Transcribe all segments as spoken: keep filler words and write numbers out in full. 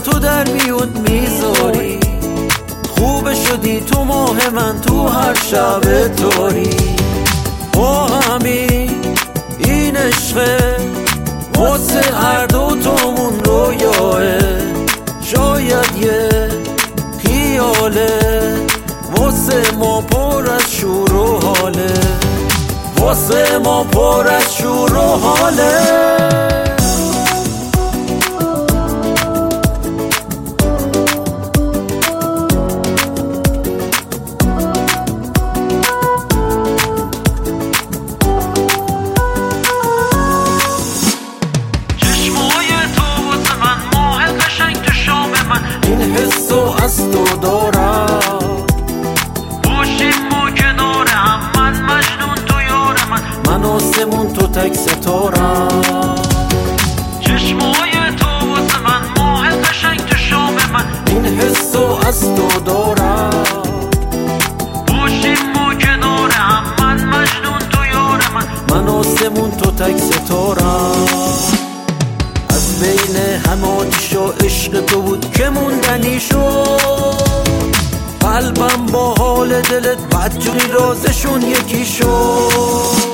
تو در میون میذاری. خوب شدی تو ماه من تو هر شب تاری. با همین این عشقه واسه هر دو تامون رویاه. شاید یه خیاله واسه ما پر از شور و حاله. واسه ما پر از شور و حاله. این حس و از تو دارم. باشیم ما کنار هم، من مجنون تو یار من. من آسمون تو تک ستارم. چشمای تو واسه من ماه قشنگ تو شام من. این حس و از تو دارم. باشیم ما کنار هم، من مجنون تو یار من. من آسمون تو تک ستارم. از بین همه آتیش و عشق تو بود که موندنی شد. قلبم با حال دلت بدجوری رازشون یکی شد.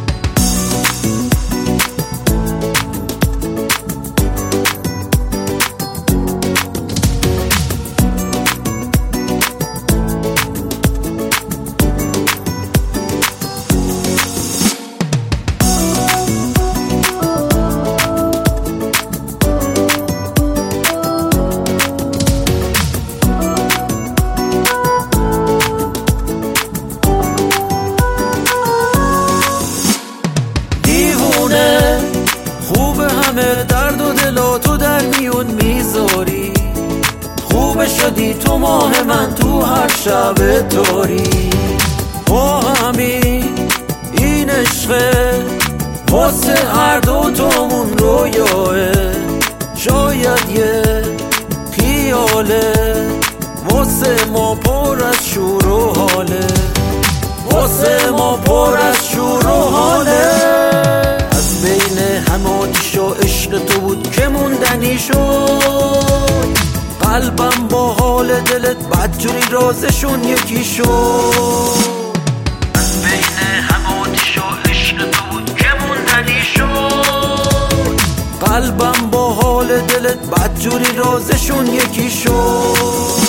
خوب همه درد و دلا تو در میون میذاری. خوب شدی تو ماه من تو هر شب تاری. با همین این عشقه واسه هر دو تامون رویاه. شاید یه خیاله واسه ما پر از شور و حاله. واسه ما پر از شور و حاله. بین همه آتیش و عشق تو بود که موندنی شد. قلبم با حال دلت بدجوری رازشون یکی شد. از بین همه آتیش و عشق تو بود که موندنی شد. قلبم با حال دلت بدجوری رازشون یکی شد.